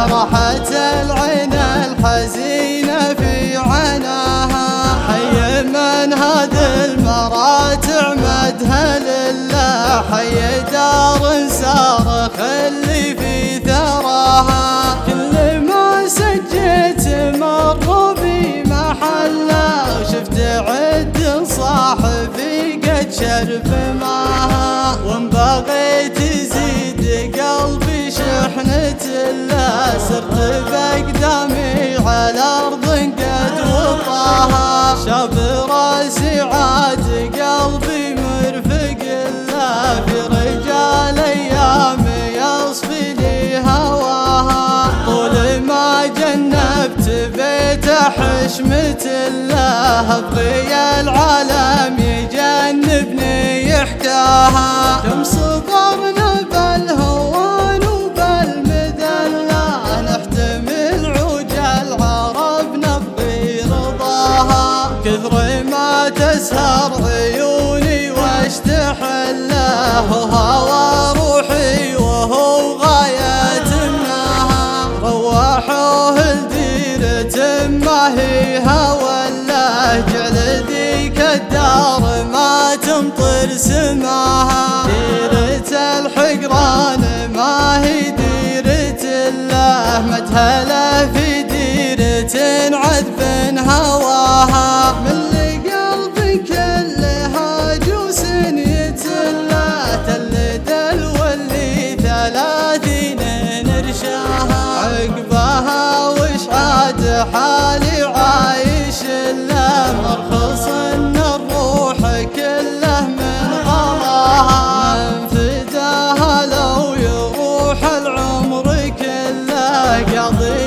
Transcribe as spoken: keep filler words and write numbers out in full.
راحت العين الحزينة في عناها. حي من هذه المرا تعمدها لله، حي دار صارخ اللي في ثراها. كل ما سجيت مر بمحله، وشفت عد صاحبي قد شرف معها. وان بغيت تزيد قلبي شحنة الله، سرت بأقدامي على أرض قد وطاها. شاب راسي عاد قلبي مرفق الله، في رجال أيام يصفي لي هواها. طول ما جنبت بيت حشمة الله، أبغي العالم يجنبني يحكاها. كم صبرنا بالهوان وبالمذلة، نحتمل عوج العرب نبغي رضاها. كثر ما تسهر عيوني واشتحله، وهوى روحي وهو غاية منها. روحوه لديرة ما هي هوله، جعل ذيك الدار ما تمطر سماها. ديرة الحقران ما هي ديرة الله، مجهله في ديرة عذب هواها. من لقلب كلها جوس يتله، تلد الولي ثلاثين نرشاها. عقبها وش عاد حالي عايش له، مرخص ان الروح كله من غلاها. من فداها لو يروح العمر كله، قضي